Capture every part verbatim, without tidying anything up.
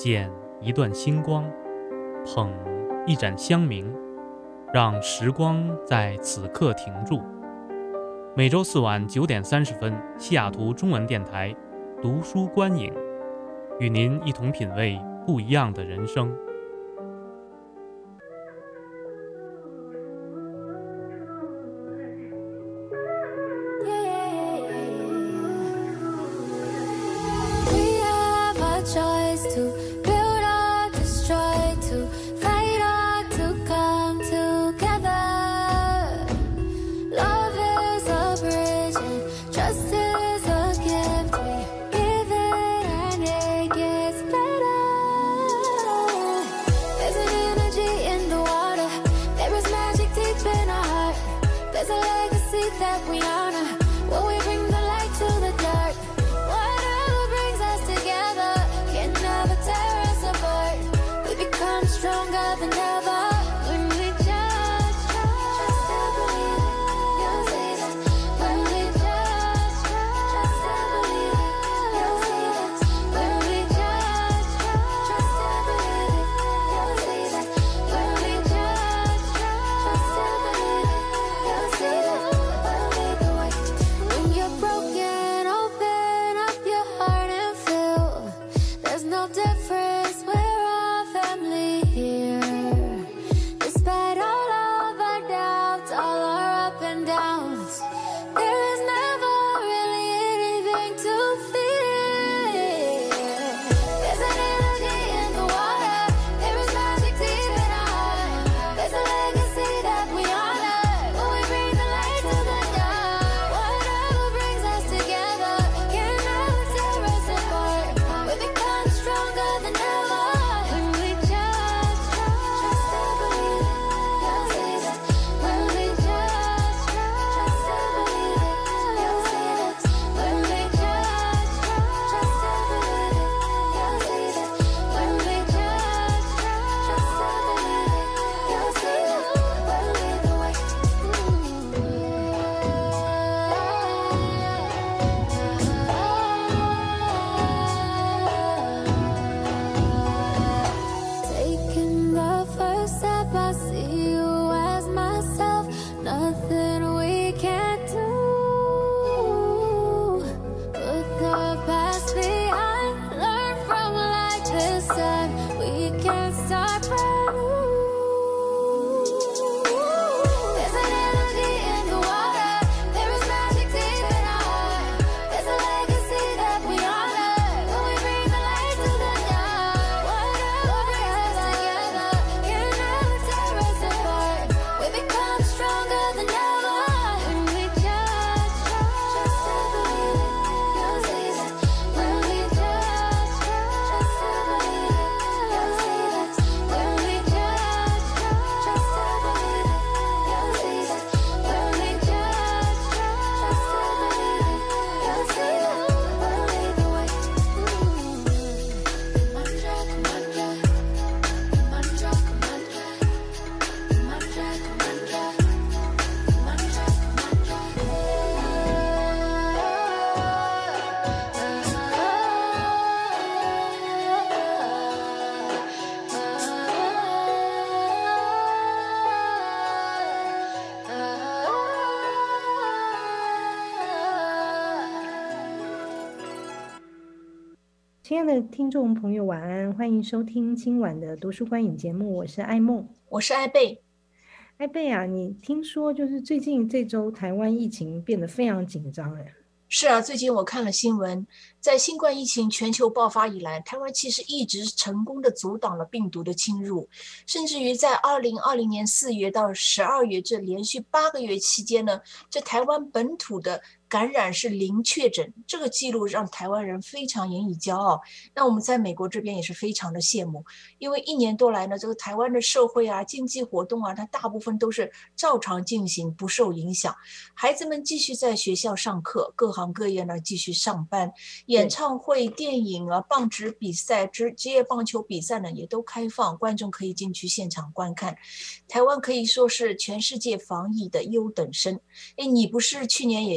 捡一段星光，捧一盏香茗，让时光在此刻停住。每周四晚九点三十分，西雅图中文电台读书观影，与您一同品味不一样的人生。 亲爱的听众朋友晚安，欢迎收听今晚的读书观影节目，我是艾梦， 我是艾贝。 艾贝啊，你听说就是最近这周台湾疫情变得非常紧张哎？ 是啊，最近我看了新闻，在新冠疫情全球爆发以来，台湾其实一直成功的阻挡了病毒的侵入，甚至于在二零二零年四月到十二月这连续八个月期间呢，这台湾本土的感染是零确诊，这个记录让台湾人非常引以骄傲。那我们在美国这边也是非常的羡慕，因为一年多来呢，这个台湾的社会啊、经济活动啊，它大部分都是照常进行，不受影响。孩子们继续在学校上课，各行各业呢继续上班，演唱会、电影啊、棒职比赛、职职业棒球比赛呢也都开放，观众可以进去现场观看。台湾可以说是全世界防疫的优等生。哎，你不是去年也回了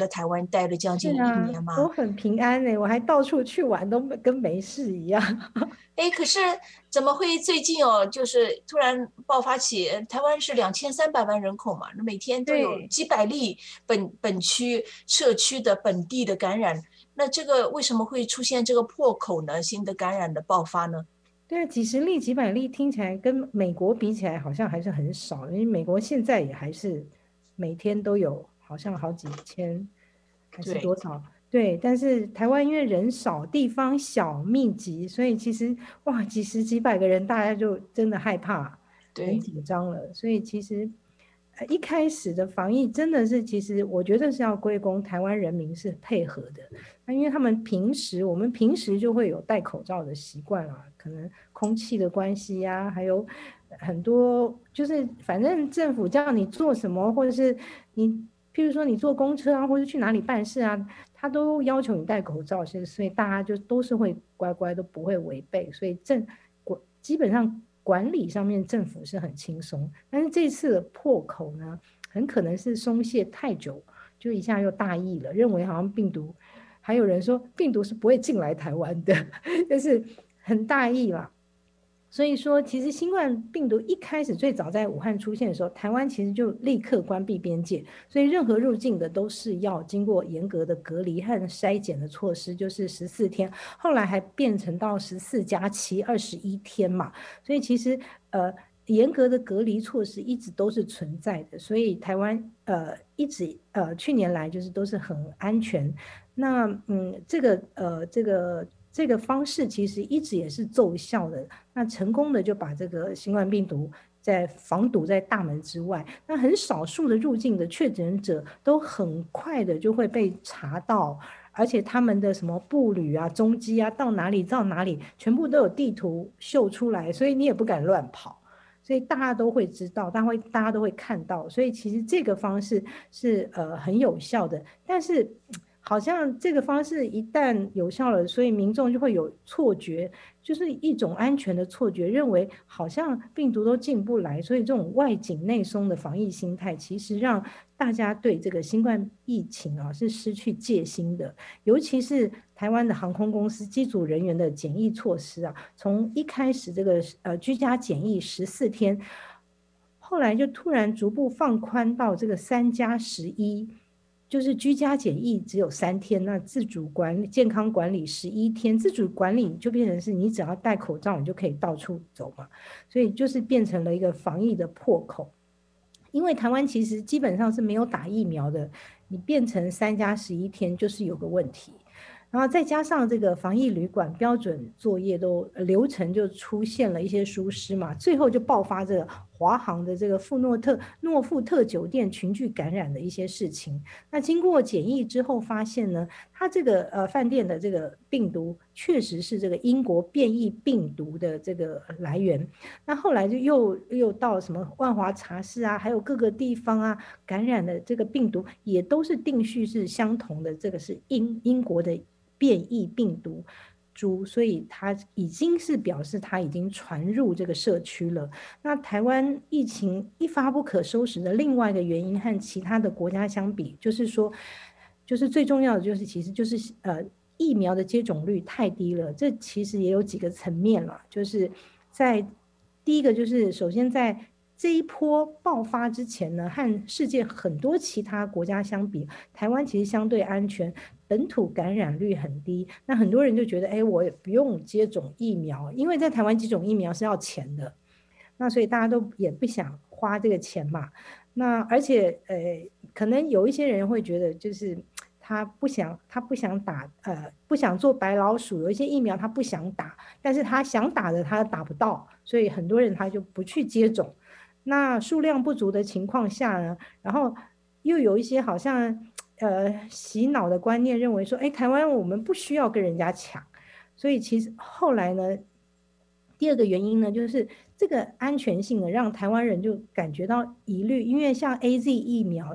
台湾待了将近一年吗？ 我很平安呢，我还到处去玩，都跟没事一样。 哎，可是怎么会最近哦，就是突然爆发起？台湾是两千三百万人口嘛，那每天都有几百例本本区社区的本地的感染，那这个为什么会出现这个破口呢？新的感染的爆发呢？ 对啊，几十例、几百例听起来跟美国比起来好像还是很少，因为美国现在也还是每天都有，好像好几千还是多少？对，但是台湾因为人少、地方小、密集，所以其实哇，几十几百个人，大家就真的害怕，很紧张了。所以其实呃一开始的防疫真的是，其实我觉得是要归功台湾人民是配合的。那因为他们平时我们平时就会有戴口罩的习惯啊，可能空气的关系呀、啊，还有很多就是反正政府叫你做什么，或者是你譬如说你坐公车啊，或者去哪里办事啊，他都要求你戴口罩，所以大家就都是会乖乖都不会违背，所以政基本上管理上面政府是很轻松。但是这次的破口呢，很可能是松懈太久，就一下又大意了，认为好像病毒。还有人说病毒是不会进来台湾的，就是很大意啦。所以说其实新冠病毒一开始最早在武汉出现的时候，台湾其实就立刻关闭边界，所以任何入境的都是要经过严格的隔离和筛检的措施，就是十四天，后来还变成到十四加七二十一天嘛。所以其实呃严格的隔离措施一直都是存在的，所以台湾呃一直呃去年来就是都是很安全。那嗯这个呃这个这个方式其实一直也是奏效的，那成功的就把这个新冠病毒在防堵在大门之外，那很少数的入境的确诊者都很快的就会被查到，而且他们的什么步履啊、踪迹啊，到哪里到哪里，全部都有地图秀出来，所以你也不敢乱跑，所以大家都会知道，大家会大家都会看到，所以其实这个方式是呃很有效的，但是好像这个方式一旦有效了，所以民众就会有错觉，就是一种安全的错觉，认为好像病毒都进不来，所以这种外紧内松的防疫心态，其实让大家对这个新冠疫情啊是失去戒心的。尤其是台湾的航空公司机组人员的检疫措施啊，从一开始这个呃居家检疫十四天，后来就突然逐步放宽到这个三加十一。就是居家检疫只有三天，那自主管理健康管理十一天，自主管理就变成是你只要戴口罩，你就可以到处走嘛，所以就是变成了一个防疫的破口。因为台湾其实基本上是没有打疫苗的，你变成三加十一天就是有个问题。然后再加上这个防疫旅馆标准作业都流程就出现了一些疏失嘛，最后就爆发这个华航的这个富诺特诺富特酒店群聚感染的一些事情。那经过检疫之后发现呢，它这个呃饭店的这个病毒确实是这个英国变异病毒的这个来源。那后来就又又到什么万华茶室啊，还有各个地方啊感染的这个病毒也都是定序是相同的，这个是英英国的变异病毒株，所以它已经是表示它已经传入这个社区了。那台湾疫情一发不可收拾的另外一个原因和其他的国家相比，就是说，就是最重要的就是其实就是呃疫苗的接种率太低了。这其实也有几个层面了，就是在第一个就是首先在这一波爆发之前呢，和世界很多其他国家相比，台湾其实相对安全。本土感染率很低，那很多人就觉得，哎，我也不用接种疫苗，因为在台湾接种疫苗是要钱的，那所以大家都也不想花这个钱嘛。那而且，呃，可能有一些人会觉得，就是他不想，他不想打，呃，不想做白老鼠，有一些疫苗他不想打，但是他想打的他打不到，所以很多人他就不去接种。那数量不足的情况下呢，然后又有一些好像。呃，洗脑的观念认为说，哎，台湾我们不需要跟人家抢，所以其实后来呢，第二个原因呢，就是这个安全性呢，让台湾人就感觉到疑虑，因为像 A Z 疫苗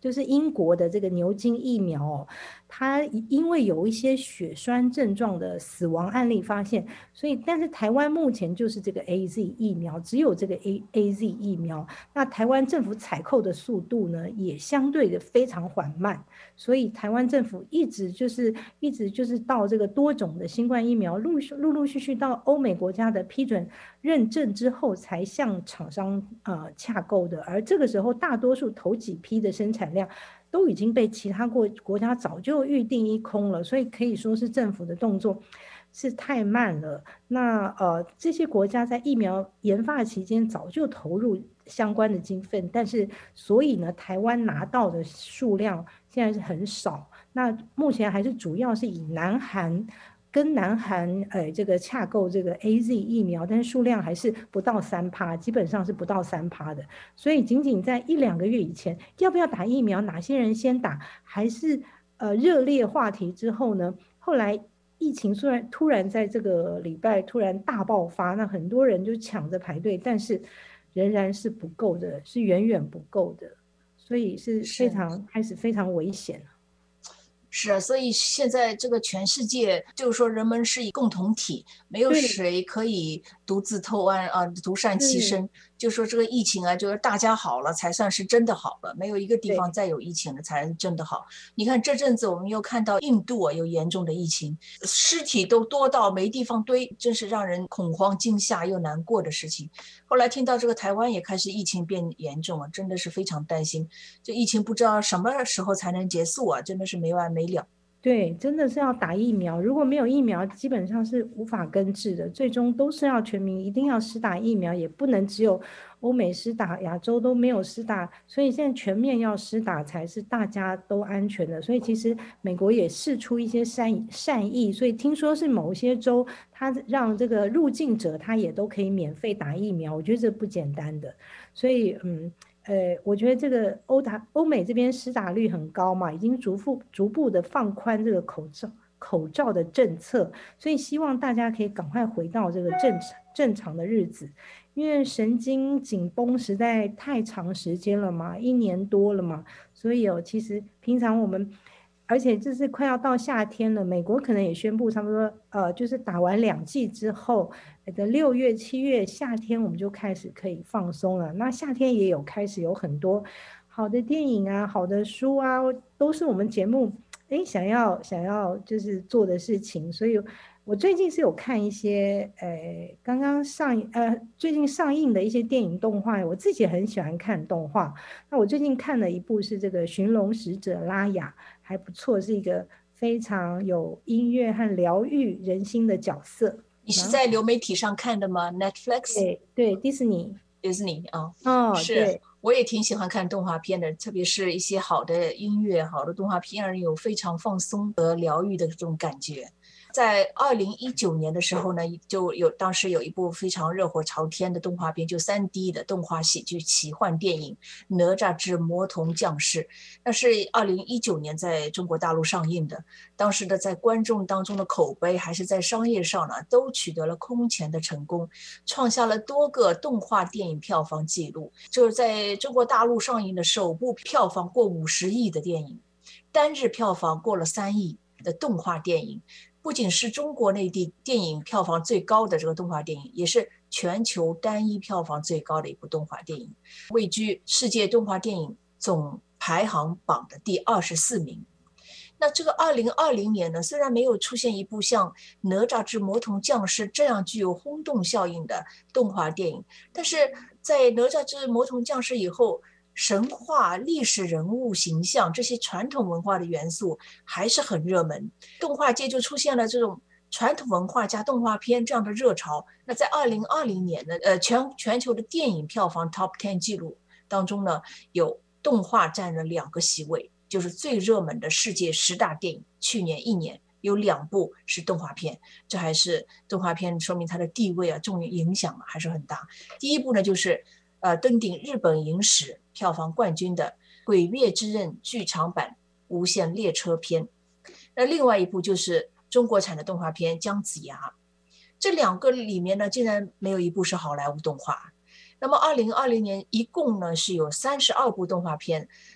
就是英国的这个牛津疫苗哦，它因为有一些血栓症状的死亡案例发现，所以但是台湾目前就是这个 A Z 疫苗，只有这个 A AZ 疫苗，那台湾政府采购的速度呢也相对的非常缓慢，所以台湾政府一直就是一直就是到这个多种的新冠疫苗陆陆陆续续到欧美国家的批准认证之后，才向厂商呃洽购的，而这个时候大多数头几批的生产量都已经被其他国国家早就预定一空了，所以可以说是政府的动作是太慢了。那呃，这些国家在疫苗研发期间早就投入相关的经费，但是所以呢，台湾拿到的数量现在是很少。那目前还是主要是以南韩跟南韩呃这个洽购这个 A Z 疫苗，但是数量还是不到三趴，基本上是不到三趴的。所以仅仅在一两个月以前，要不要打疫苗，哪些人先打，还是呃热烈话题之后呢，后来疫情虽然突然在这个礼拜突然大爆发，那很多人就抢着排队，但是仍然是不够的，是远远不够的，所以是非常开始非常危险。 是啊，所以现在这个全世界就是说人们是以共同体，没有谁可以独自偷安啊，独善其身。就说这个疫情啊，就是大家好了才算是真的好了，没有一个地方再有疫情了才是真的好。你看这阵子我们又看到印度啊有严重的疫情，尸体都多到没地方堆，真是让人恐慌惊吓又难过的事情。后来听到这个台湾也开始疫情变严重了，真的是非常担心，这疫情不知道什么时候才能结束啊，真的是没完没了。 对，真的是要打疫苗，如果没有疫苗基本上是无法根治的，最终都是要全民一定要施打疫苗，也不能只有欧美施打，亚洲都没有施打，所以现在全面要施打才是大家都安全的。所以其实美国也释出一些善善意，所以听说是某些州他让这个入境者他也都可以免费打疫苗，我觉得这不简单的。所以嗯呃，我觉得这个欧打欧美这边施打率很高嘛，已经逐步逐步的放宽这个口罩口罩的政策，所以希望大家可以赶快回到这个正常正常的日子，因为神经紧绷实在太长时间了嘛，一年多了嘛，所以哦，其实平常我们。而且这是快要到夏天了，美国可能也宣布差不多，呃，就是打完两剂之后的六月、七月夏天我们就开始可以放松了。那夏天也有开始有很多好的电影啊、好的书啊，都是我们节目哎想要想要就是做的事情。所以我最近是有看一些呃刚刚上呃最近上映的一些电影动画，我自己很喜欢看动画。那我最近看了一部是这个《寻龙使者拉雅》。还不错，是一个非常有音乐和疗愈人心的角色。 你是在流媒体上看的吗 ？Netflix？ 对对，迪士尼。 迪士尼啊， 哦， 是，我也挺喜欢看动画片的，特别是一些好的音乐、好的动画片，让人有非常放松和疗愈的这种感觉。在二零一九年的时候呢，就有当时有一部非常热火朝天的动画片，就 三 D 的动画喜剧奇幻电影《哪吒之魔童降世》，那是二零一九年在中国大陆上映的。当时的在观众当中的口碑，还是在商业上呢，都取得了空前的成功，创下了多个动画电影票房纪录。就是在中国大陆上映的首部票房过五十亿的电影，单日票房过了三亿的动画电影。不仅是中国内地电影票房最高的这个动画电影，也是全球单一票房最高的一部动画电影，位居世界动画电影总排行榜的第二十四名。那这个二零二零年呢，虽然没有出现一部像《哪吒之魔童降世》这样具有轰动效应的动画电影，但是在《哪吒之魔童降世》以后，神话、历史人物形象这些传统文化的元素还是很热门，动画界就出现了这种传统文化加动画片这样的热潮。那在二零二零年呢，呃，全全球的电影票房 Top 十 记录当中呢，有动画占了两个席位，就是最热门的世界十大电影，去年一年有两部是动画片，这还是动画片说明它的地位啊、重影响啊还是很大。第一部呢就是呃登顶日本影史票房冠军的《鬼灭之刃》剧场版无限列车篇，那另外一部就是中国产的动画片《姜子牙》。这两个里面呢，竟然没有一部是好莱坞动画。那么二零二零年一共呢是有三十二部动画片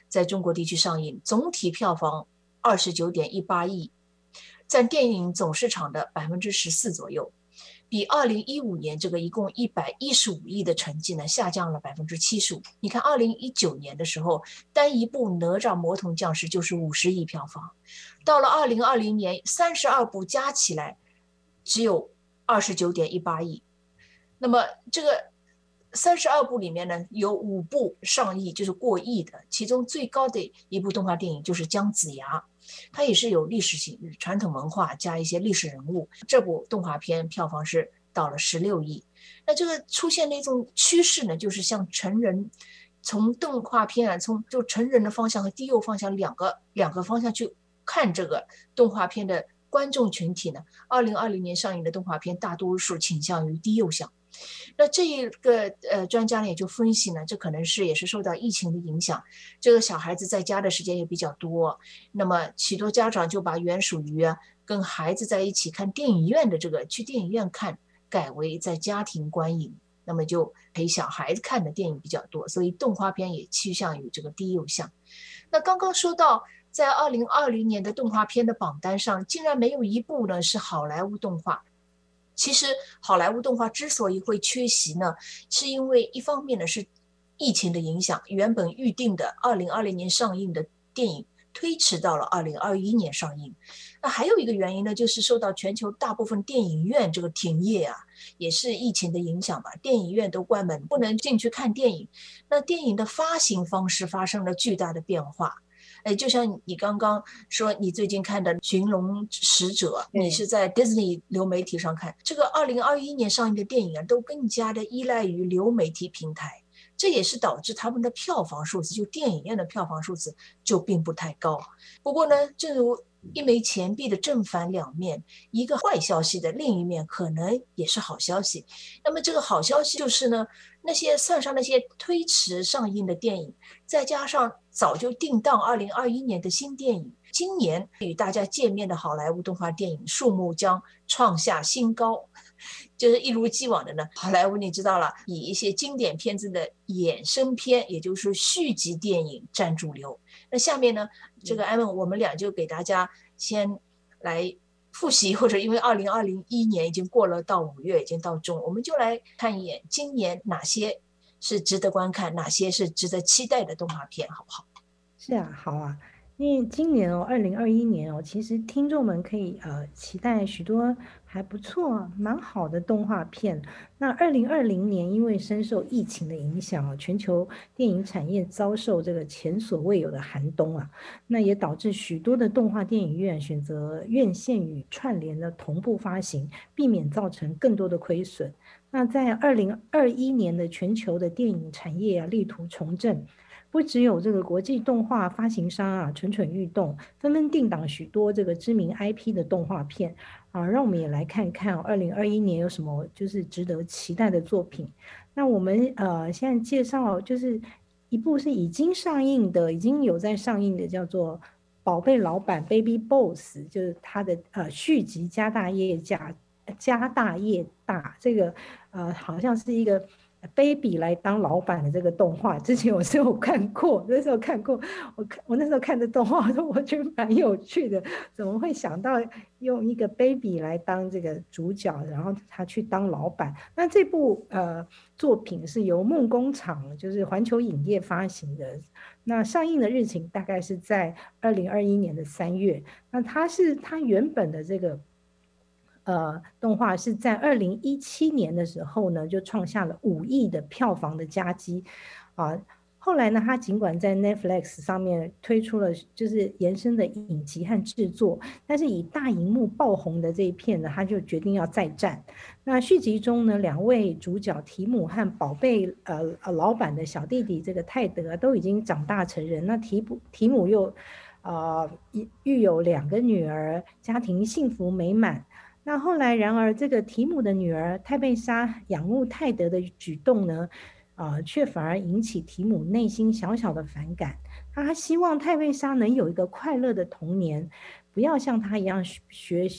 在中国地区上映，总体票房二十九点一八亿，占电影总市场的百分之十四左右，比二零一五年这个一共一百一十五亿的成绩呢下降了百分之七十五。你看，二零一九年的时候，单一部《哪吒魔童降世》就是五十亿票房，到了二零二零年，三十二部加起来只有二十九点一八亿。那么这个三十二部里面呢，有五部上亿，就是过亿的，其中最高的一部动画电影就是姜子牙，它也是有历史性传统文化加一些历史人物，这部动画片票房是到了十六亿。那这个出现的一种趋势呢，就是向成人，从动画片啊，从就成人的方向和低幼方向两个两个方向去看这个动画片的观众群体呢。二零二零年上映的动画片大多数倾向于低幼向。那这一个呃专家呢也就分析呢，这可能是也是受到疫情的影响，这个小孩子在家的时间也比较多，那么许多家长就把原属于啊跟孩子在一起看电影院的这个去电影院看，改为在家庭观影，那么就陪小孩子看的电影比较多，所以动画片也趋向于这个低幼向。那刚刚说到，在二零二零年的动画片的榜单上，竟然没有一部呢是好莱坞动画。其实好莱坞动画之所以会缺席呢，是因为一方面呢是疫情的影响，原本预定的二零二零年上映的电影推迟到了二零二一年上映。那还有一个原因呢，就是受到全球大部分电影院这个停业啊，也是疫情的影响吧，电影院都关门，不能进去看电影。那电影的发行方式发生了巨大的变化。哎，就像你刚刚说，你最近看的《寻龙使者》，你是在 Disney 流媒体上看。这个二零二一年上映的电影啊，都更加的依赖于流媒体平台，这也是导致他们的票房数字，就电影院的票房数字就并不太高。不过呢，正如一枚钱币的正反两面，一个坏消息的另一面可能也是好消息。那么这个好消息就是呢，那些算上那些推迟上映的电影，再加上早就定档二零二一年的新电影，今年与大家见面的好莱坞动画电影数目将创下新高。就是一如既往的呢，好莱坞你知道了，以一些经典片子的衍生片，也就是续集电影占主流。那下面呢，这个艾文我们俩就给大家先来复习，或者因为二零二一年已经过了，到五月已经到中，我们就来看一眼今年哪些是值得观看，哪些是值得期待的动画片，好不好？ 是啊，好啊。因为今年哦，二零二一年哦，其实听众们可以呃期待许多还不错、蛮好的动画片。那二零二零年因为深受疫情的影响啊，全球电影产业遭受这个前所未有的寒冬啊，那也导致许多的动画电影院选择院线与串联的同步发行，避免造成更多的亏损。那在二零二一年的全球的电影产业啊，力图重振。不只有这个国际动画发行商啊蠢蠢欲动，纷纷定档许多这个知名 I P 的动画片啊，让我们也来看看二零二一年有什么就是值得期待的作品。那我们呃现在介绍就是一部是已经上映的，已经有在上映的，叫做《宝贝老板 Baby Boss》，就是它的呃续集家大业家家大业大，这个呃好像是一个。baby 来当老板的这个动画，之前我是有看过，那时候看过，我看我那时候看的动画，我觉得蛮有趣的，怎么会想到用一个 baby 来当这个主角，然后他去当老板？那这部呃作品是由梦工厂，就是环球影业发行的，那上映的日期大概是在二零二一年的三月，那它是它原本的这个。呃，动画是在二零一七年的时候呢，就创下了五亿的票房的佳绩啊。后来呢，他尽管在 Netflix 上面推出了就是延伸的影集和制作，但是以大荧幕爆红的这一片呢，他就决定要再战。那续集中呢，两位主角提姆和宝贝呃老板的小弟弟这个泰德都已经长大成人，那提姆提姆又呃育有两个女儿，家庭幸福美满。那后来，然而这个提姆的女儿泰贝莎仰慕泰德的举动呢，呃，却反而引起提姆内心小小的反感。他希望泰贝莎能有一个快乐的童年，不要像他一样学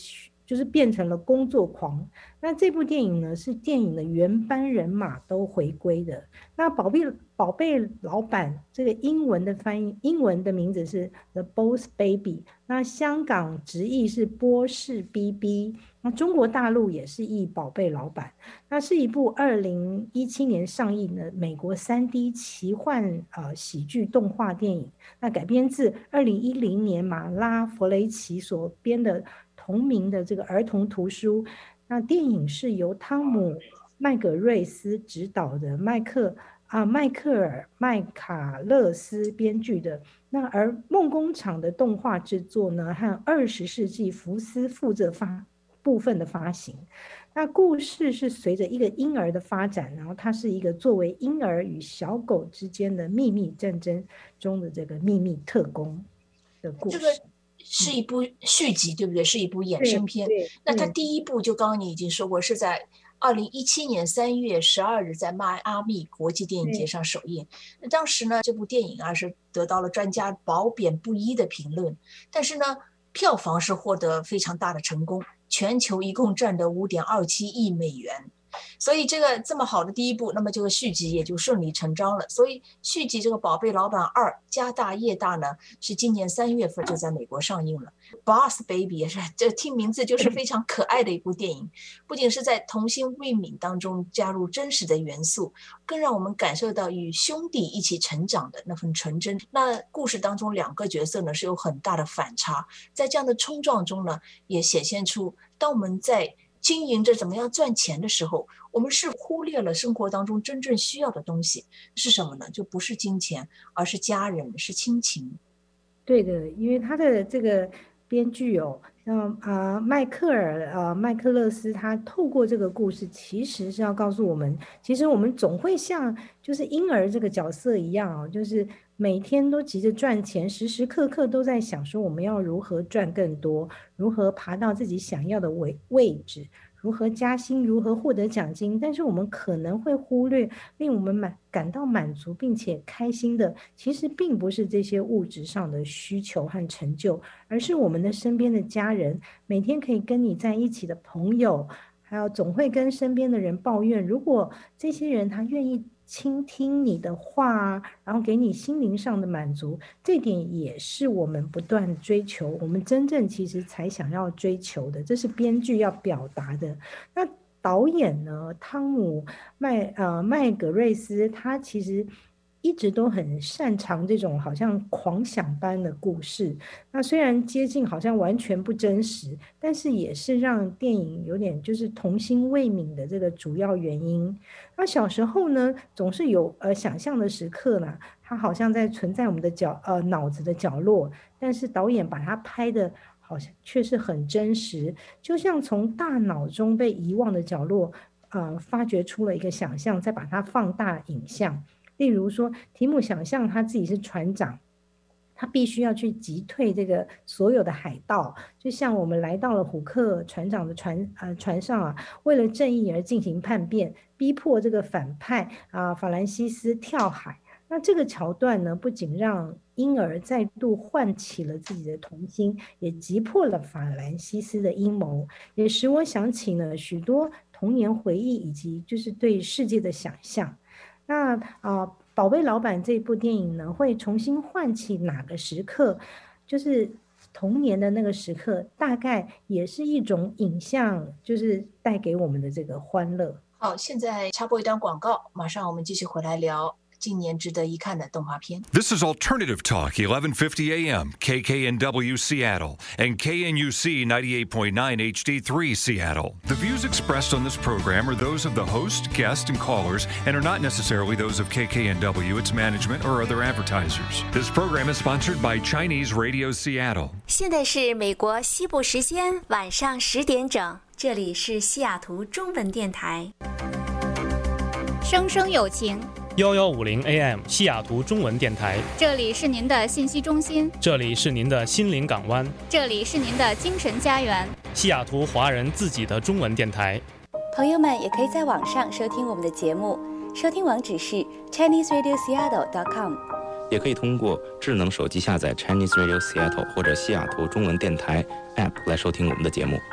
就是变成了工作狂。那这部电影呢，是电影的原班人马都回归的。那宝贝宝贝老板这个英文的翻译，英文的名字是 The Boss Baby， 那香港直译是波士 B B， 那中国大陆也是译宝贝老板。那是一部二零一七年上映的美国 三 D 奇幻、呃、喜剧动画电影，那改编自二零一零年马拉弗雷奇所编的同名的这个儿童图书。那电影是由汤姆麦格瑞斯执导的，麦克啊迈克尔麦卡勒斯编剧的。那而梦工厂的动画制作呢，和二十世纪福斯负责发部分的发行。那故事是随着一个婴儿的发展，然后它是一个作为婴儿与小狗之间的秘密战争中的这个秘密特工的故事。 这个是一部续集，对不对？是一部衍生片。那它第一部就刚刚你已经说过，是在二零一七年三月十二日在迈阿密国际电影节上首映。那当时呢，这部电影啊是得到了专家褒贬不一的评论，但是呢，票房是获得非常大的成功，全球一共赚得 五点二七亿美元。所以这个这么好的第一部，那么这个续集也就顺理成章了。所以续集这个宝贝老板二家大业大呢，是今年三月份就在美国上映了。Boss Baby 也是，这听名字就是非常可爱的一部电影，不仅是在童心未泯当中加入真实的元素，更让我们感受到与兄弟一起成长的那份纯真。那故事当中两个角色呢是有很大的反差，在这样的冲撞中呢，也显现出当我们在经营着怎么样赚钱的时候，我们是忽略了生活当中真正需要的东西是什么呢？就不是金钱，而是家人，是亲情。 对的，因为他的这个编剧哦，像啊、呃、迈克尔啊、呃、麦克勒斯，他透过这个故事，其实是要告诉我们，其实我们总会像就是婴儿这个角色一样哦，就是每天都急着赚钱，时时刻刻都在想说我们要如何赚更多，如何爬到自己想要的位位置，如何加薪，如何获得奖金。但是我们可能会忽略令我们满感到满足并且开心的，其实并不是这些物质上的需求和成就，而是我们的身边的家人，每天可以跟你在一起的朋友，还有总会跟身边的人抱怨，如果这些人他愿意倾听你的话，然后给你心灵上的满足，这点也是我们不断追求，我们真正其实才想要追求的，这是编剧要表达的。那导演呢，汤姆麦呃麦格瑞斯，他其实一直都很擅长这种好像狂想般的故事，那虽然接近好像完全不真实，但是也是让电影有点就是童心未泯的这个主要原因。那小时候呢，总是有呃想象的时刻呢，它好像在存在我们的角呃脑子的角落，但是导演把它拍的好像却是很真实，就像从大脑中被遗忘的角落呃发掘出了一个想象，再把它放大影像。例如说，提姆想象他自己是船长，他必须要去击退这个所有的海盗，就像我们来到了虎克船长的船呃船上啊，为了正义而进行叛变，逼迫这个反派啊、呃、法兰西斯跳海。那这个桥段呢，不仅让婴儿再度唤起了自己的童心，也击破了法兰西斯的阴谋，也使我想起了许多童年回忆以及就是对世界的想象。那啊、呃，宝贝老板这部电影呢，会重新唤起哪个时刻？就是童年的那个时刻，大概也是一种影像，就是带给我们的这个欢乐。 好，现在插播一段广告，马上我们继续回来聊今年值得一看的动画片。 This is Alternative Talk, eleven fifty A M, K K N W Seattle, and K N U C ninety-eight point nine H D three Seattle. The views expressed on this program are those of the host, guest, and callers, and are not necessarily those of K K N W, its management, or other advertisers. This program is sponsored by Chinese Radio Seattle. 现在是美国西部时间晚上十点整，这里是西雅图中文电台。 生生有情幺幺五零 A M 西雅图中文电台， 这里是您的信息中心， 这里是您的心灵港湾， 这里是您的精神家园， 西雅图华人自己的中文电台。 朋友们也可以在网上收听我们的节目，收听网址是 chinese radio seattle dot com， 也可以通过智能手机下载 Chinese Radio Seattle 或者西雅图中文电台 App 来收听我们的节目。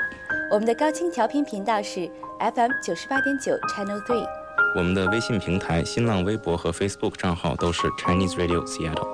我们的高清调频频道是 F M 九十八点九 Channel Three。 我们的微信平台、新浪微博和 Facebook 账号都是 Chinese Radio Seattle。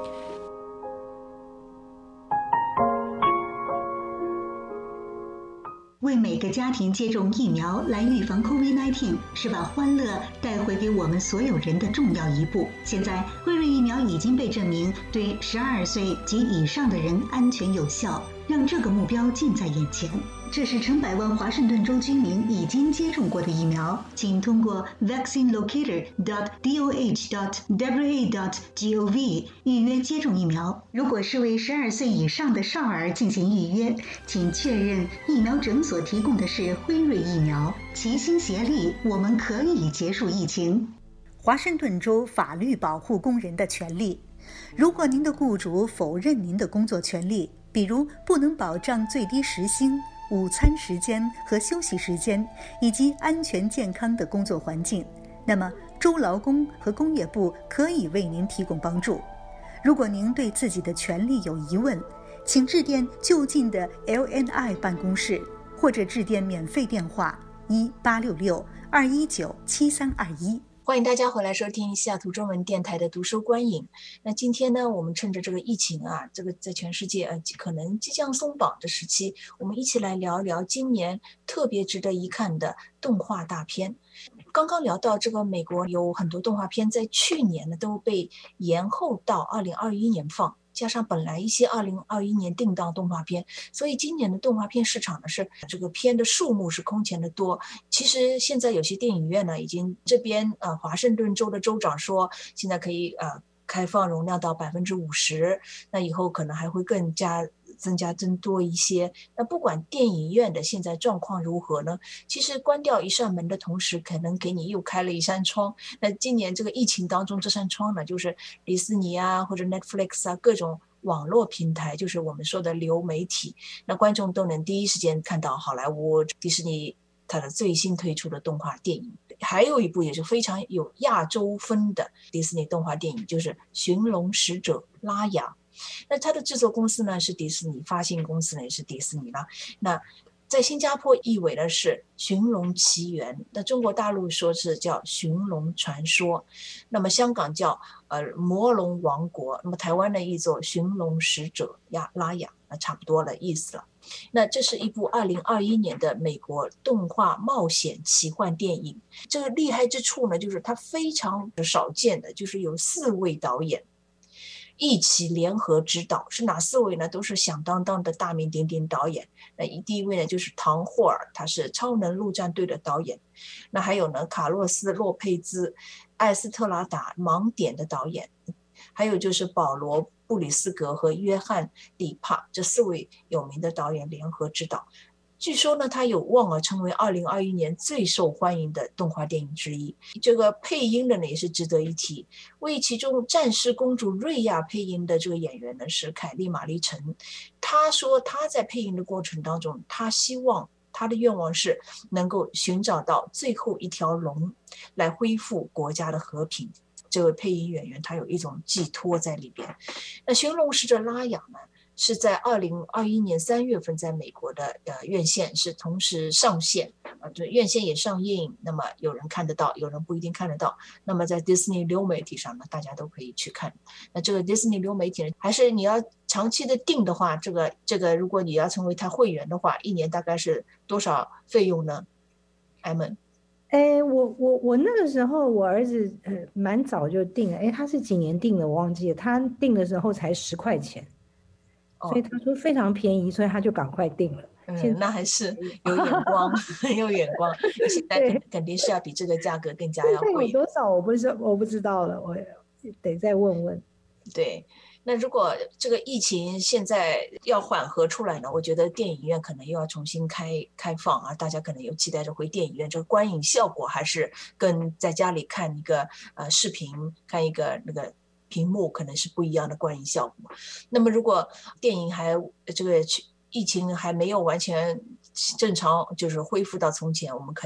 为每个家庭接种疫苗来预防 COVID 十九， 是把欢乐带回给我们所有人的重要一步。现在，辉瑞疫苗已经被证明对十二岁及以上的人安全有效，让这个目标近在眼前。这是成百万华盛顿州居民已经接种过的疫苗，请通过 vaccine locator dot d o h dot w a dot gov 预约接种疫苗。如果是为十二岁以上的少儿进行预约，请确认疫苗诊所提供的是辉瑞疫苗。齐心协力，我们可以结束疫情。华盛顿州法律保护工人的权利。如果您的雇主否认您的工作权利，比如不能保障最低时薪、午餐时间和休息时间，以及安全健康的工作环境，那么州劳工和工业部可以为您提供帮助。如果您对自己的权利有疑问，请致电就近的 L N I 办公室，或者致电免费电话一八六六二一九七三二一。 欢迎大家回来收听西雅图中文电台的读书观影。那今天呢，我们趁着这个疫情啊，这个在全世界呃可能即将松绑的时期，我们一起来聊聊今年特别值得一看的动画大片。刚刚聊到这个美国有很多动画片在去年呢都被延后到二零二一年放，加上本来一些二零二一年定档动画片，所以今年的动画片市场呢是这个片的数目是空前的多。其实现在有些电影院呢已经这边呃华盛顿州的州长说现在可以呃开放容量到百分之五十，那以后可能还会更加增加增多一些。那不管电影院的现在状况如何呢，其实关掉一扇门的同时可能给你又开了一扇窗。那今年这个疫情当中，这扇窗呢就是迪士尼啊或者 Netflix 啊各种网络平台，就是我们说的流媒体，那观众都能第一时间看到好莱坞迪士尼它的最新推出的动画电影。还有一部也是非常有亚洲风的迪士尼动画电影，就是《寻龙使者拉雅》。那它的制作公司呢是迪士尼，发行公司呢也是迪士尼啦。那在新加坡译为的是《寻龙奇缘》，那中国大陆说是叫《寻龙传说》，那么香港叫呃魔龙王国，那么台湾的译作《寻龙使者亚拉雅》，那差不多的意思了。那这是一部二零二一年的美国动画冒险奇幻电影。这个厉害之处呢，就是它非常少见的，就是有四位导演一起联合指导。是哪四位呢？都是响当当的大名鼎鼎导演。那第一位呢就是唐霍尔，他是超能陆战队的导演。那还有呢卡洛斯洛佩兹、艾斯特拉达盲点的导演，还有就是保罗布里斯格和约翰里帕，这四位有名的导演联合指导。据说呢，他有望啊成为二零二一年最受欢迎的动画电影之一。这个配音的呢也是值得一提，为其中战士公主瑞亚配音的这个演员呢是凯莉玛丽陈。他说他在配音的过程当中，他希望他的愿望是能够寻找到最后一条龙，来恢复国家的和平。这位配音演员他有一种寄托在里边。那寻龙使者拉雅呢是在二零二一年三月份在美国的呃院线是同时上线，呃，对，院线也上映，那么有人看得到，有人不一定看得到。那么在 Disney 流媒体上呢，大家都可以去看。那这个 Disney 流媒体呢，还是你要长期的订的话，这个这个如果你要成为他会员的话，一年大概是多少费用呢？艾文？ 哎，我我我那个时候我儿子呃蛮早就订了，哎，他是几年订的我忘记了，他订的时候才十块钱。所以他说非常便宜，所以他就赶快订了。 嗯，那还是有眼光，很有眼光。现在肯定是要比这个价格更加要贵。 有多少我不知我不知道了，我得再问问。 对，那如果这个疫情现在要缓和出来呢，我觉得电影院可能又要重新开开放啊，大家可能又期待着回电影院，这个观影效果还是跟在家里看一个呃视频，看一个那个。屏幕可能是不一样的观影效果。那么如果电影还这个疫情还没有完全正常，就是恢复到从前，我们可以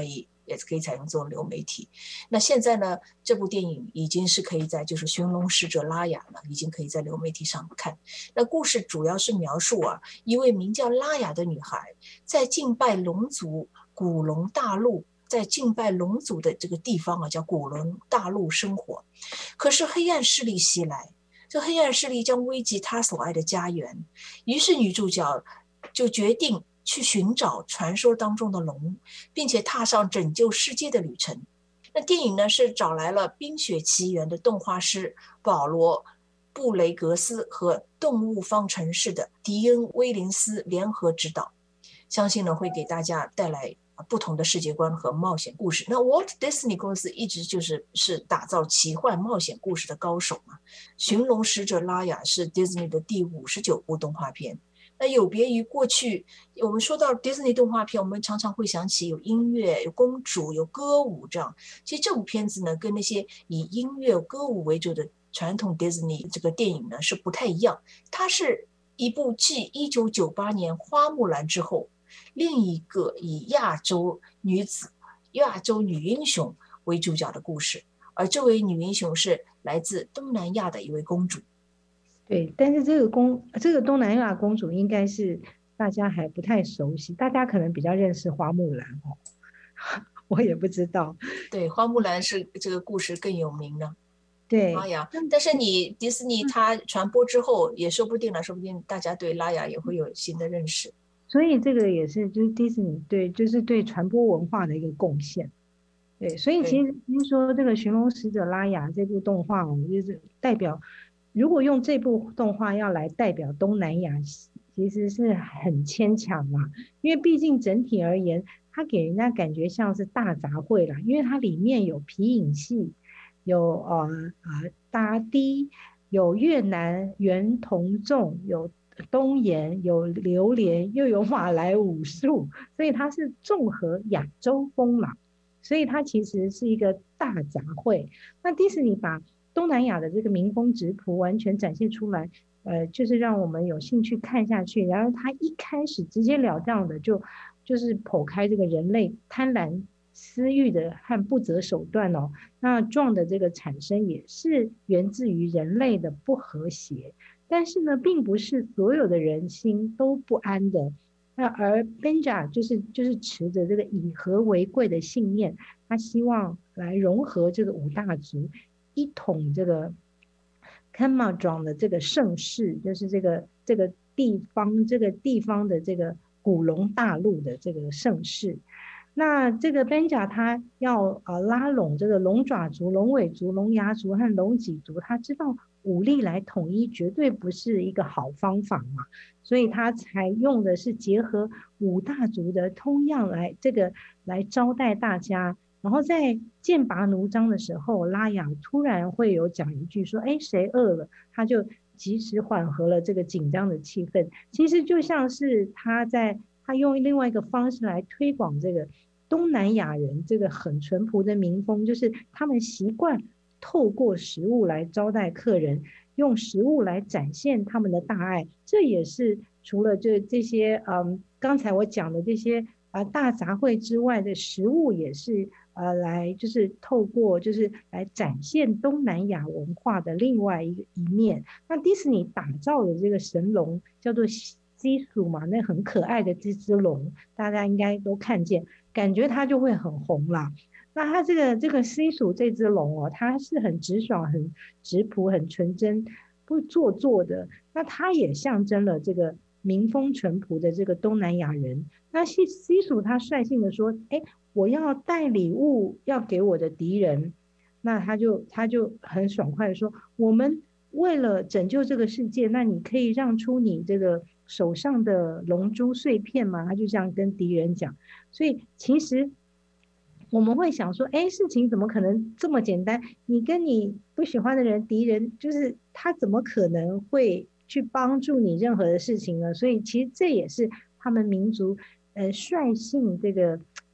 也可以采用这种流媒体。那现在呢，这部电影已经是可以在就是寻龙使者拉雅呢，已经可以在流媒体上看。那故事主要是描述啊，一位名叫拉雅的女孩在敬拜龙族古龙大陆，在敬拜龙族的这个地方啊，叫古龙大陆生活。可是黑暗势力袭来，这黑暗势力将危及她所爱的家园，于是女主角就决定去寻找传说当中的龙，并且踏上拯救世界的旅程。那电影呢是找来了《冰雪奇缘》的动画师保罗·布雷格斯和动物方程式的迪恩·威林斯联合执导，相信呢会给大家带来不同的世界观和冒险故事。那 Walt Disney 公司一直就是是打造奇幻冒险故事的高手嘛。寻龙使者拉雅是 Disney 的第五十九部动画片。那有别于过去，我们说到 Disney 动画片，我们常常会想起有音乐、有公主、有歌舞这样。其实这部片子呢，跟那些以音乐、歌舞为主的传统 Disney 这个电影呢是不太一样。它是一部继一九九八年花木兰之后，另一个以亚洲女子、亚洲女英雄为主角的故事，而这位女英雄是来自东南亚的一位公主。 对，但是这个公这个东南亚公主应该是大家还不太熟悉，大家可能比较认识花木兰哦，我也不知道。 对，花木兰是这个故事更有名呢。 对， 拉雅，但是你迪士尼它传播之后，也说不定了，说不定大家对拉雅也会有新的认识。 所以这个也是就是迪士尼对就是对传播文化的一个贡献。对，所以其实听说这个《寻龙使者拉雅》这部动画，我就是代表。如果用这部动画要来代表东南亚，其实是很牵强啦，因为毕竟整体而言，它给人家感觉像是大杂烩啦，因为它里面有皮影戏，有呃呃大堤，有越南原童众，有东岩，有榴莲，又有马来武术，所以它是综合亚洲风啦，所以它其实是一个大杂烩。那迪士尼把东南亚的这个民风质朴完全展现出来，呃，就是让我们有兴趣看下去。然后他一开始直截了当的就就是剖开这个人类贪婪私欲的和不择手段哦，那壮的这个产生也是源自于人类的不和谐，但是呢，并不是所有的人心都不安的。那而 Benja 就是就是持着这个以和为贵的信念，他希望来融合这个五大族。一统这个 Kamajon 的这个盛世，就是这个这个地方这个地方的这个古龙大陆的这个盛世。那这个 Benja 他要呃拉拢这个龙爪族、龙尾族、龙牙族和龙脊族，他知道武力来统一绝对不是一个好方法嘛，所以他采用的是结合五大族的通样来这个来招待大家。然后在剑拔弩张的时候，拉雅突然会有讲一句说：“哎，谁饿了？”他就及时缓和了这个紧张的气氛。其实就像是他在他用另外一个方式来推广这个东南亚人这个很淳朴的民风，就是他们习惯透过食物来招待客人，用食物来展现他们的大爱。这也是除了这这些嗯刚才我讲的这些啊、呃、大杂烩之外的食物也是。呃，来就是透过就是来展现东南亚文化的另外一个一面。那迪士尼打造的这个神龙叫做西鼠嘛，那很可爱的这只龙，大家应该都看见，感觉它就会很红啦。那它这个这个西鼠这只龙哦，它是很直爽、很质朴、很纯真，不做作的。那它也象征了这个民风淳朴的这个东南亚人。那西西鼠它率性的说：“哎。”我要带礼物要给我的敌人，那他就他就很爽快的说，我们为了拯救这个世界，那你可以让出你这个手上的龙珠碎片吗？他就这样跟敌人讲。所以其实我们会想说，哎，事情怎么可能这么简单？你跟你不喜欢的人敌人，就是他怎么可能会去帮助你任何的事情呢？所以其实这也是他们民族呃率性这个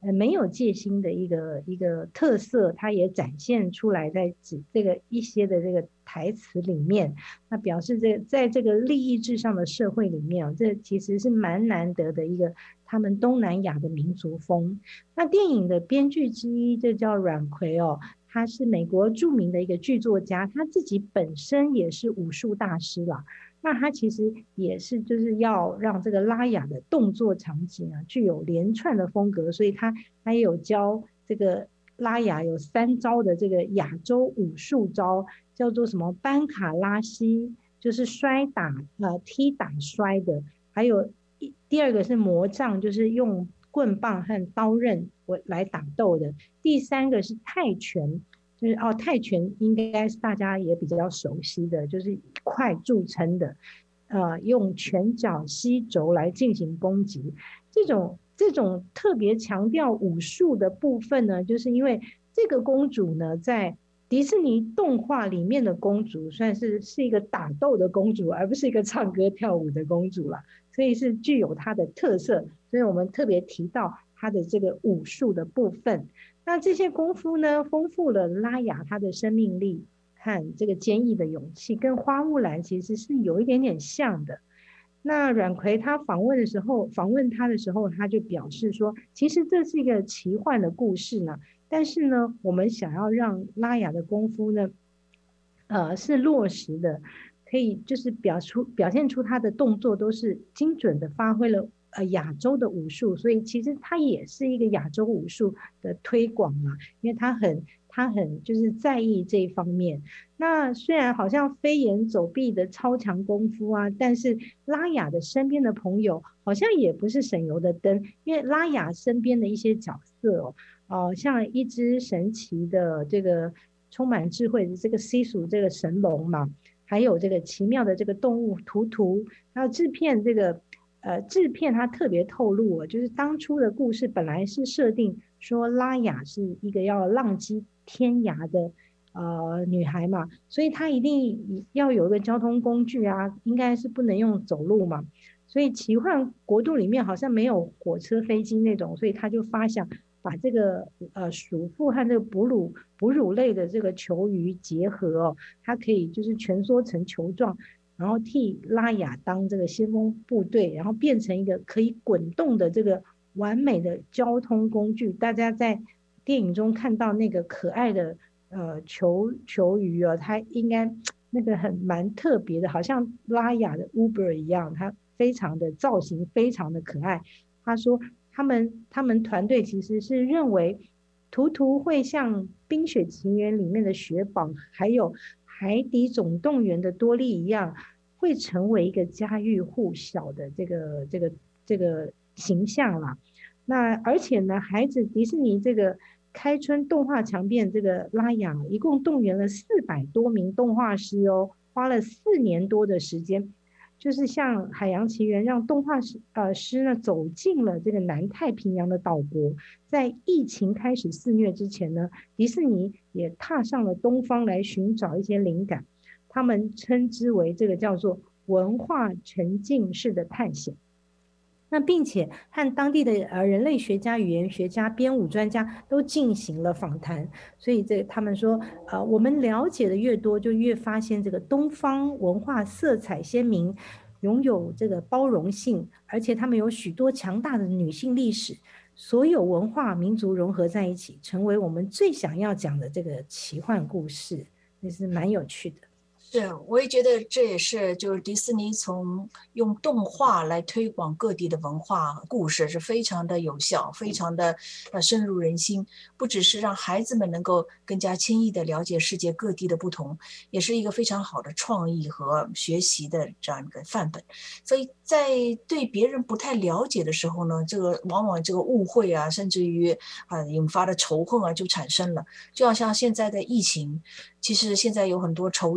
呃没有戒心的一个一个特色，它也展现出来在指这个一些的这个台词里面，那表示这在这个利益至上的社会里面、哦、这其实是蛮难得的一个他们东南亚的民族风。那电影的编剧之一，这叫阮奎哦，他是美国著名的一个剧作家，他自己本身也是武术大师啦。那他其实也是就是要让这个拉雅的动作场景啊具有连串的风格，所以他他也有教这个拉雅有三招的这个亚洲武术招，叫做什么班卡拉西，就是摔打呃踢打摔的，还有第二个是魔杖，就是用棍棒和刀刃来打斗的，第三个是泰拳，就是哦，泰拳应该是大家也比较熟悉的，就是以快著称的，呃，用拳脚膝肘来进行攻击。这种这种特别强调武术的部分呢，就是因为这个公主呢，在迪士尼动画里面的公主算是是一个打斗的公主，而不是一个唱歌跳舞的公主啦，所以是具有她的特色，所以我们特别提到她的这个武术的部分。那这些功夫呢，丰富了拉雅她的生命力和这个坚毅的勇气，跟花木兰其实是有一点点像的。那阮奎他访问的时候，访问他的时候，他就表示说，其实这是一个奇幻的故事呢，但是呢，我们想要让拉雅的功夫呢，呃，是落实的，可以就是表出表现出他的动作都是精准的发挥了呃亚洲的武术，所以其实他也是一个亚洲武术的推广嘛，因为他很他很就是在意这一方面。那虽然好像飞檐走壁的超强功夫啊，但是拉雅的身边的朋友好像也不是省油的灯，因为拉雅身边的一些角色哦，呃、像一只神奇的这个充满智慧的这个西蜀这个神龙嘛，还有这个奇妙的这个动物图图，还有制片这个呃制片他特别透露哦，就是当初的故事本来是设定说拉雅是一个要浪迹天涯的呃女孩嘛，所以她一定要有一个交通工具啊，应该是不能用走路嘛，所以奇幻国度里面好像没有火车飞机那种，所以他就发想把这个呃鼠妇和这个哺乳哺乳类的这个球鱼结合哦，它可以就是蜷缩成球状，然后替拉雅当这个先锋部队，然后变成一个可以滚动的这个完美的交通工具。大家在电影中看到那个可爱的呃球球鱼哦，它应该那个很蛮特别的，好像拉雅的 Uber 一样，它非常的造型非常的可爱。他说他们他们团队其实是认为图图会像冰雪奇缘里面的雪宝，还有海底总动员的多利一样，会成为一个家喻户晓的这个这个这个形象啦。那而且呢，孩子迪士尼这个开春动画强变这个拉雅，一共动员了四百多名动画师哦，花了四年多的时间，就是像海洋奇缘让动画师呃师呢走进了这个南太平洋的岛国。在疫情开始肆虐之前呢，迪士尼也踏上了东方来寻找一些灵感，他们称之为这个叫做文化沉浸式的探险。那并且和当地的呃人类学家、语言学家、编舞专家都进行了访谈，所以这他们说，呃，我们了解的越多，就越发现这个东方文化色彩鲜明，拥有这个包容性，而且他们有许多强大的女性历史，所有文化民族融合在一起，成为我们最想要讲的这个奇幻故事，也是蛮有趣的。 是，我也觉得这也是就是迪士尼从用动画来推广各地的文化故事是非常的有效，非常的呃深入人心，不只是让孩子们能够更加轻易的了解世界各地的不同，也是一个非常好的创意和学习的这样一个范本。所以在对别人不太了解的时候呢，这个往往这个误会啊，甚至于啊、呃、引发的仇恨啊就产生了。就好像现在的疫情，其实现在有很多仇亚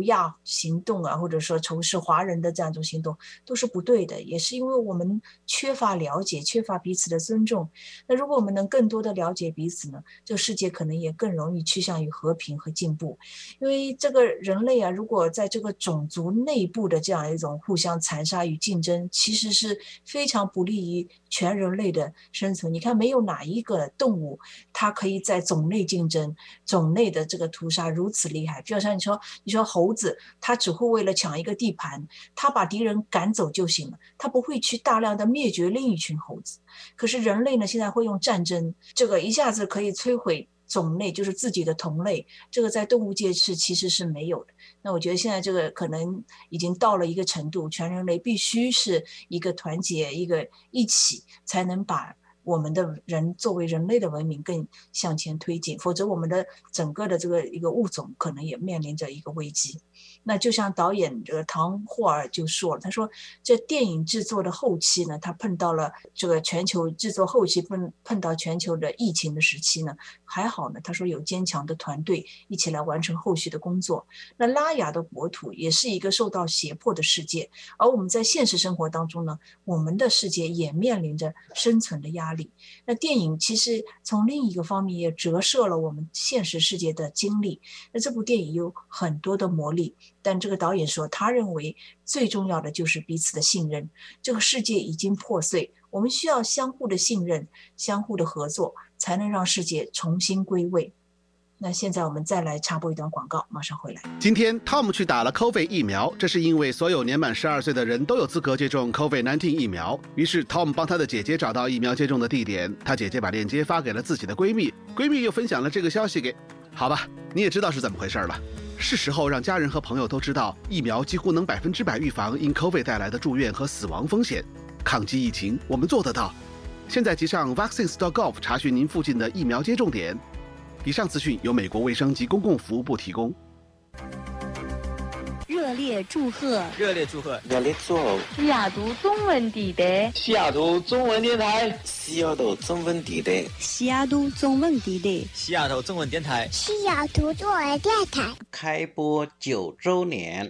行动啊，或者说仇视华人的这样一种行动都是不对的，也是因为我们缺乏了解，缺乏彼此的尊重。那如果我们能更多的了解彼此呢，这个世界可能也更容易趋向于和平和进步。因为这个人类啊，如果在这个种族内部的这样一种互相残杀与竞争，其实是非常不利于全人类的生存。你看，没有哪一个动物它可以在种内竞争、种内的这个屠杀如此厉害。就像你说，你说猴子，它只会为了抢一个地盘，它把敌人赶走就行了，它不会去大量的灭绝另一群猴子。可是人类呢，现在会用战争，这个一下子可以摧毁种类，就是自己的同类，这个在动物界是其实是没有的。那我觉得现在这个可能已经到了一个程度，全人类必须是一个团结，一个一起，才能把我们的人作为人类的文明更向前推进，否则我们的整个的这个一个物种可能也面临着一个危机。那就像导演这个唐霍尔就说了，他说这电影制作的后期呢，他碰到了这个全球制作后期碰碰到全球的疫情的时期呢，还好呢，他说有坚强的团队一起来完成后续的工作。那拉雅的国土也是一个受到胁迫的世界，而我们在现实生活当中呢，我们的世界也面临着生存的压力。那电影其实从另一个方面也折射了我们现实世界的经历。那这部电影有很多的魔力，但这个导演说，他认为最重要的就是彼此的信任。这个世界已经破碎，我们需要相互的信任，相互的合作，才能让世界重新归位。那现在我们再来插播一段广告，马上回来。 今天 Tom 去打了 COVID 疫苗，这是因为所有年满十二岁的人都有资格接种 COVID 十九 疫苗。于是 Tom 帮他的姐姐找到疫苗接种的地点，他姐姐把链接发给了自己的闺蜜，闺蜜又分享了这个消息给……好吧，你也知道是怎么回事了。是时候让家人和朋友都知道，疫苗几乎能百分之百预防因 COVID 带来的住院和死亡风险。抗击疫情，我们做得到。现在即上 vaccines dot gov 查询您附近的疫苗接种点。以上资讯由美国卫生及公共服务部提供。 热烈祝贺！ 热烈祝贺！ 热烈祝贺！ 西雅图中文地带， 西雅图中文电台， 西雅图中文地带， 西雅图中文地带， 西雅图中文电台， 西雅图中文电台开播九周年。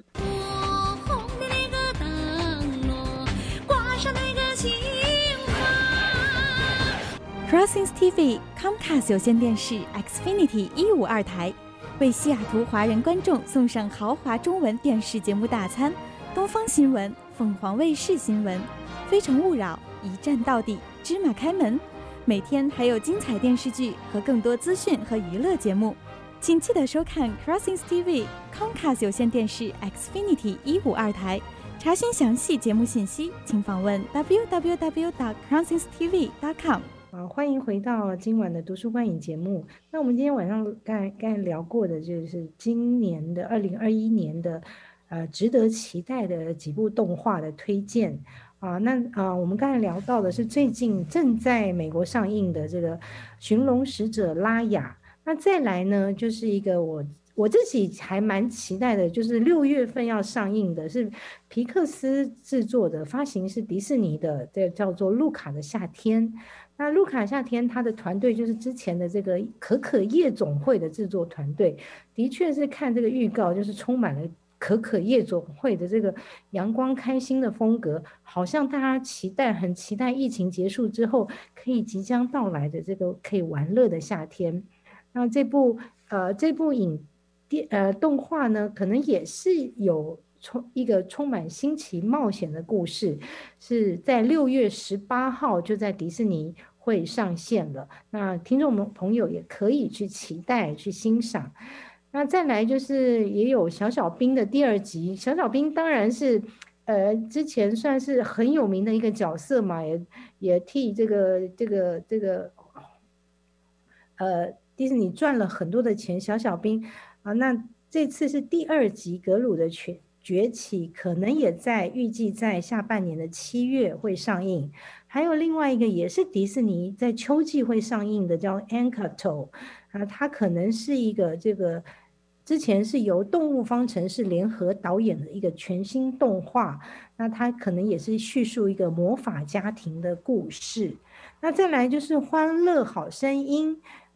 Crossings T V Comcast 有线电视 Xfinity 一五二台为西雅图华人观众送上豪华中文电视节目大餐，东方新闻、凤凰卫视新闻、非诚勿扰、一站到底、芝麻开门，每天还有精彩电视剧和更多资讯和娱乐节目，请记得收看 Crossings T V Comcast 有线电视 Xfinity 一五二台。查询详细节目信息，请访问 w w w dot crossings t v dot com。 好，欢迎回到今晚的读书观影节目。那我们今天晚上刚才刚才聊过的，就是今年的二零二一年的呃值得期待的几部动画的推荐啊。那啊，我们刚才聊到的是最近正在美国上映的这个《寻龙使者拉雅》。那再来呢，就是一个我我自己还蛮期待的，就是六月份要上映的，是皮克斯制作的，发行是迪士尼的，这叫做《路卡的夏天》。那路卡夏天他的团队就是之前的这个可可夜总会的制作团队，的确是看这个预告就是充满了可可夜总会的这个阳光开心的风格，好像大家期待很期待疫情结束之后可以即将到来的这个可以玩乐的夏天。那这部呃这部影电呃动画呢，可能也是有充一个充满新奇冒险的故事，是在六月十八号就在迪士尼会上线了。那听众们朋友也可以去期待去欣赏。那再来就是也有小小兵的第二集，小小兵当然是呃之前算是很有名的一个角色嘛，也也替这个这个这个呃迪士尼赚了很多的钱。小小兵啊，那这次是第二集格鲁的崛崛起，可能也在预计在下半年的七月会上映。还有另外一个也是迪士尼在秋季会上映的，叫 Encanto 啊，它可能是一个这个之前是由动物方程式联合导演的一个全新动画，那它可能也是叙述一个魔法家庭的故事。那再来就是欢乐好声音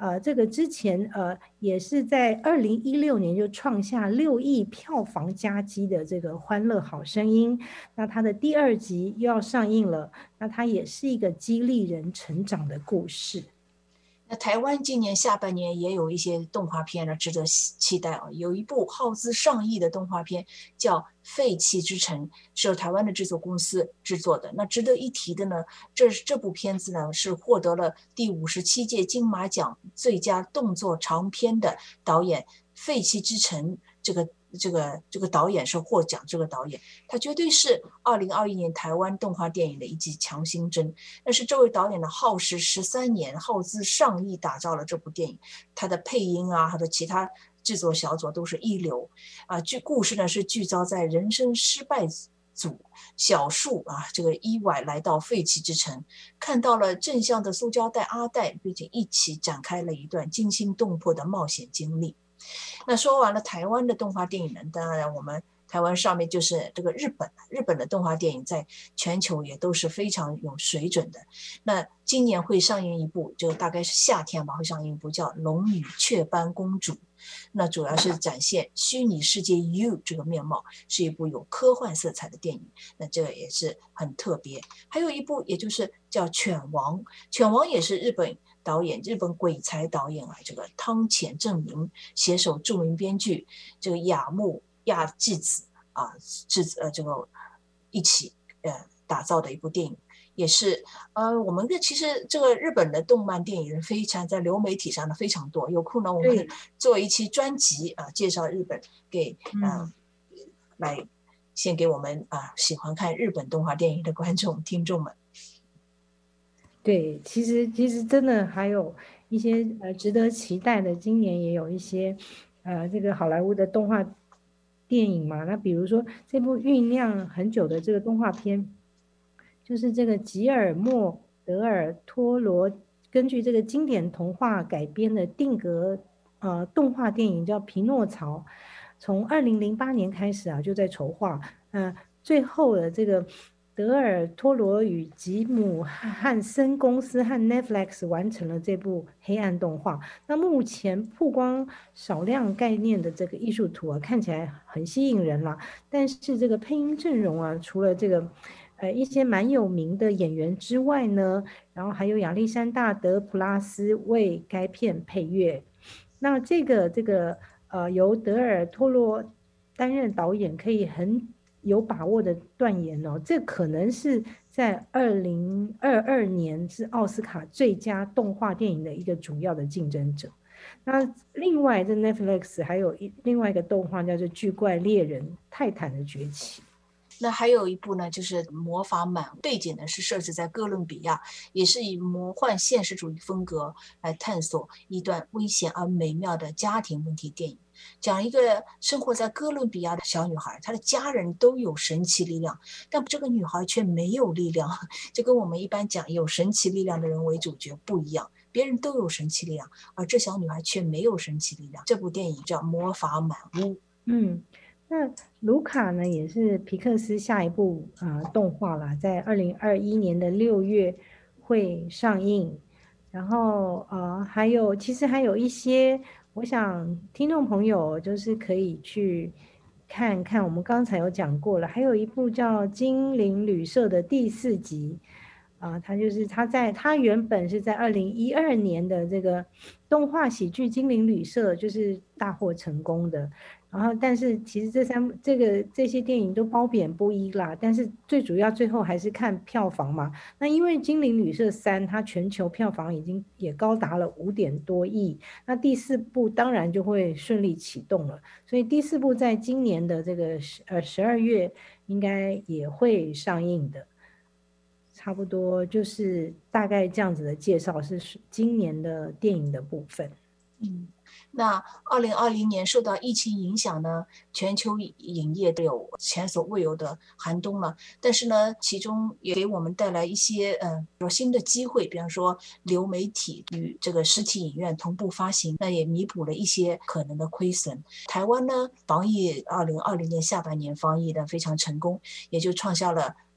呃，这个之前呃也是在二零一六年就创下六亿票房佳绩的这个《欢乐好声音》，那它的第二集又要上映了，那它也是一个激励人成长的故事。 那台湾今年下半年也有一些动画片呢，值得期待啊。有一部耗资上亿的动画片叫《废弃之城》，是由台湾的制作公司制作的。那值得一提的呢，这这部片子呢是获得了第五十七届金马奖最佳动作长片的导演废弃之城这个。这个这个导演是获奖，这个导演他绝对是二零二一年台湾动画电影的一剂强心针。但是这位导演呢，耗时十三年，耗资上亿打造了这部电影，他的配音啊，他的其他制作小组都是一流啊。剧故事呢是聚焦在人生失败组小树啊，这个意外来到废弃之城，看到了正向的塑胶袋阿袋，并且一起展开了一段惊心动魄的冒险经历。那说完了台湾的动画电影呢，当然我们台湾上面就是这个日本，日本的动画电影在全球也都是非常有水准的。那今年会上映一部，就大概是夏天吧，会上映一部叫《龙女雀斑公主》，那主要是展现虚拟世界 You 这个面貌，是一部有科幻色彩的电影，那这个也是很特别。还有一部也就是叫《犬王》，《犬王》也是日本导演，日本鬼才导演啊，这个汤浅政明携手著名编剧这个雅木亚纪子啊，制呃这个一起呃打造的一部电影，也是呃我们的其实这个日本的动漫电影人非常在流媒体上的非常多，有空呢我们做一期专辑啊，介绍日本给呃、嗯、来献给我们啊喜欢看日本动画电影的观众听众们。 对，其实其实真的还有一些呃值得期待的，今年也有一些呃这个好莱坞的动画电影嘛。那比如说这部酝酿很久的这个动画片，就是这个吉尔莫德尔托罗根据这个经典童话改编的定格呃动画电影叫《匹诺曹》，从二零零八年开始啊就在筹划，呃最后的这个。德尔托罗与吉姆汉森公司和 Netflix 完成了这部黑暗动画。那目前曝光少量概念的这个艺术图啊，看起来很吸引人啦。但是这个配音阵容啊，除了这个呃一些蛮有名的演员之外呢，然后还有亚历山大德普拉斯为该片配乐。那这个这个呃由德尔托罗担任导演，可以很有把握的断言哦，这可能是在二零二二年是奥斯卡最佳动画电影的一个主要的竞争者。那另外在 Netflix 还有一另外一个动画叫做《巨怪猎人：泰坦的崛起》。 那还有一部呢，就是《魔法满》，背景呢是设置在哥伦比亚，也是以魔幻现实主义风格来探索一段危险而美妙的家庭问题电影。讲一个生活在哥伦比亚的小女孩，她的家人都有神奇力量，但这个女孩却没有力量，就跟我们一般讲有神奇力量的人为主角不一样，别人都有神奇力量，而这小女孩却没有神奇力量。这部电影叫《魔法满屋》。 嗯，那卢卡呢也是皮克斯下一部呃动画啦，在二零二一年的六月会上映。然后呃还有其实还有一些。我想听众朋友就是可以去看看，我们刚才有讲过了，还有一部叫《精灵旅社》的第四集啊、呃，它就是它在它原本是在二零一二年的这个动画喜剧《精灵旅社》就是大获成功的。然后，但是其实这三这个这些电影都褒贬不一啦。但是最主要最后还是看票房嘛。那因为《精灵旅社三》它全球票房已经也高达了五点多亿，那第四部当然就会顺利启动了。所以第四部在今年的这个呃十二月应该也会上映的。差不多就是大概这样子的介绍是今年的电影的部分。 嗯。那二零二零年受到疫情影响呢，全球影业都有前所未有的寒冬了。但是呢，其中也给我们带来一些呃新的机会，比方说流媒体与这个实体影院同步发行，那也弥补了一些可能的亏损。台湾呢，防疫二零二零年下半年防疫的非常成功，也就创下了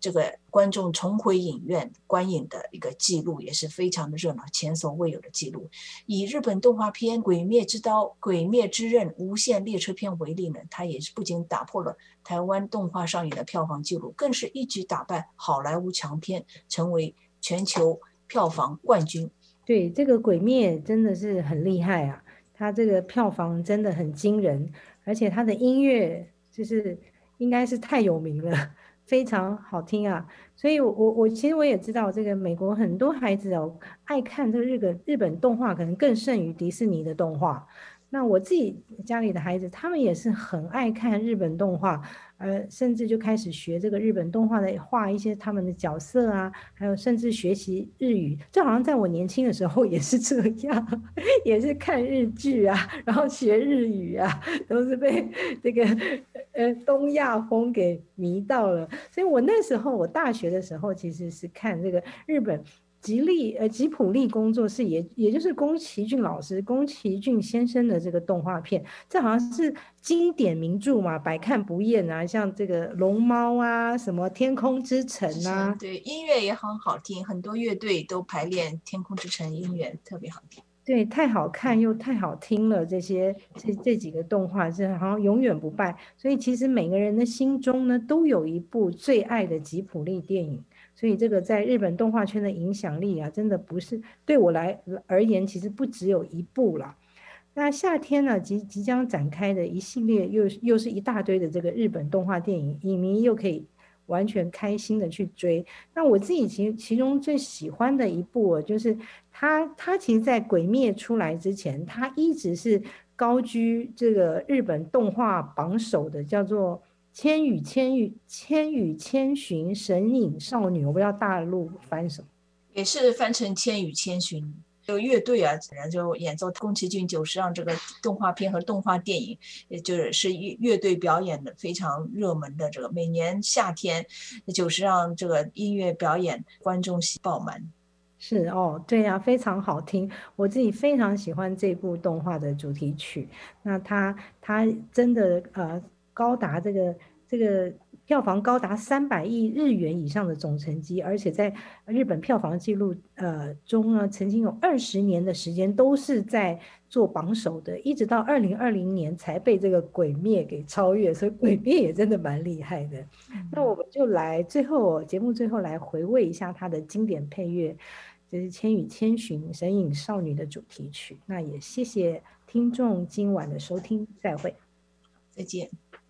这个观众重回影院观影的一个记录也是非常的热闹，前所未有的记录。以日本动画片《鬼灭之刀》《鬼灭之刃》《无限列车篇》为例呢，它也是不仅打破了台湾动画上映的票房纪录，更是一举打败好莱坞强片，成为全球票房冠军。 对，这个《鬼灭》真的是很厉害啊，它这个票房真的很惊人，而且它的音乐就是应该是太有名了，非常好听啊。所以我我我其实我也知道，这个美国很多孩子哦爱看这个日本日本动画，可能更胜于迪士尼的动画。那我自己家里的孩子，他们也是很爱看日本动画，呃，甚至就开始学这个日本动画的画一些他们的角色啊，还有甚至学习日语。这好像在我年轻的时候也是这样，也是看日剧啊，然后学日语啊，都是被这个呃东亚风给迷到了。所以我那时候我大学的时候其实是看这个日本。吉利呃吉普力工作室也也就是宫崎骏老师宫崎骏先生的这个动画片，这好像是经典名著嘛，百看不厌啊，像这个龙猫啊，什么天空之城啊， 对，音乐也很好听，很多乐队都排练天空之城音乐特别好听。 对，太好看又太好听了，这些这这几个动画是好像永远不败，所以其实每个人的心中呢都有一部最爱的吉普力电影。所以这个在日本动画圈的影响力啊，真的不是对我来而言，其实不只有一部了。那夏天呢，即即将展开的一系列又又是一大堆的这个日本动画电影，影迷又可以完全开心的去追。那我自己其其中最喜欢的一部，就是它它其实在《鬼灭》出来之前，它一直是高居这个日本动画榜首的，叫做千与千与千与千寻神隐少女，我不知道大陆翻什么， 也是翻成千与千寻。有乐队啊，就演奏宫崎骏久石让这个动画片和动画电影，也就是乐队表演的非常热门的这个，每年夏天久石让这个音乐表演，观众席爆满。 是哦，对呀、啊，非常好听，我自己非常喜欢这部动画的主题曲。那它它真的呃。高达这个这个票房高达三百亿日元以上的总成绩，而且在日本票房记录呃中呢，曾经有二十年的时间都是在做榜首的，一直到二零二零年才被这个《鬼灭》给超越，所以《鬼灭》也真的蛮厉害的。嗯、那我们就来最后节目最后来回味一下它的经典配乐，就是《千与千寻神隐少女》的主题曲。那也谢谢听众今晚的收听，再会， 再见。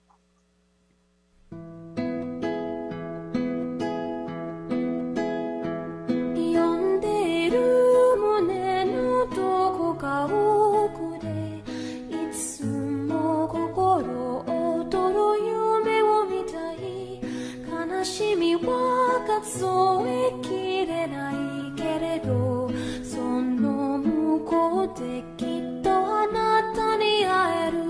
奥でいつも心躍る夢を見たい悲しみは数えきれないけれどその向こうできっとあなたに会える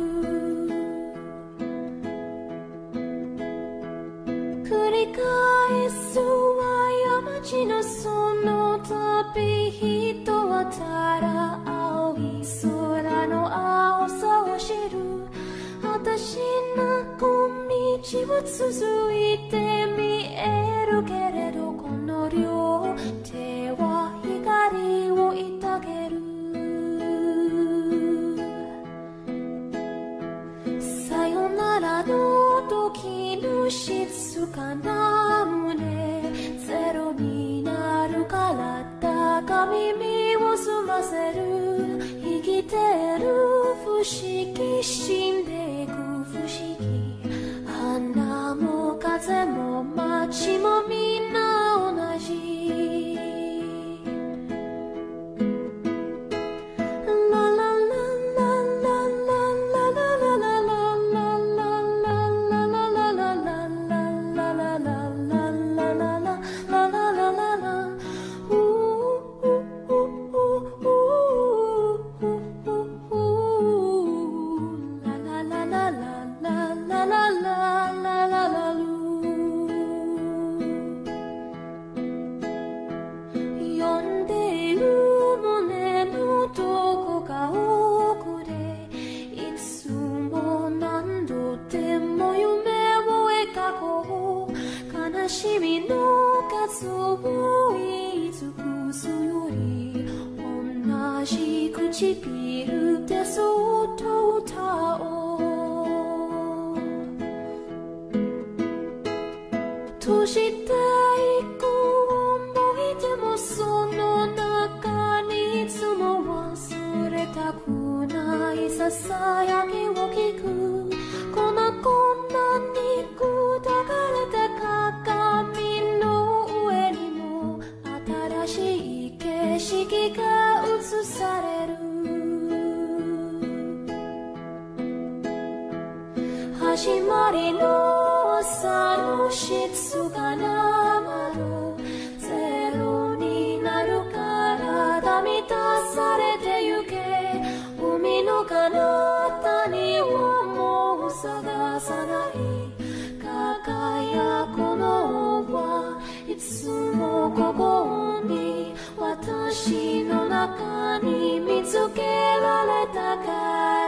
繰り返すは山地のその旅人はただ青い空の青さを知る私の小道を続いて見えるけれどこの両手は光をいたげるさよならの時の静かな胸ゼロになるから高耳を澄ませる生きてる不思議死んでいく不思議花も風も街もみんな同じみを聞くこんなこんなに砕かれた鏡の上にも新しい景色が映される始まりの朝の静かな窓ゼロになるから満たされてゆけ海の彼方にはもう探さない輝くのはいつもここに私の中に見つけられたかい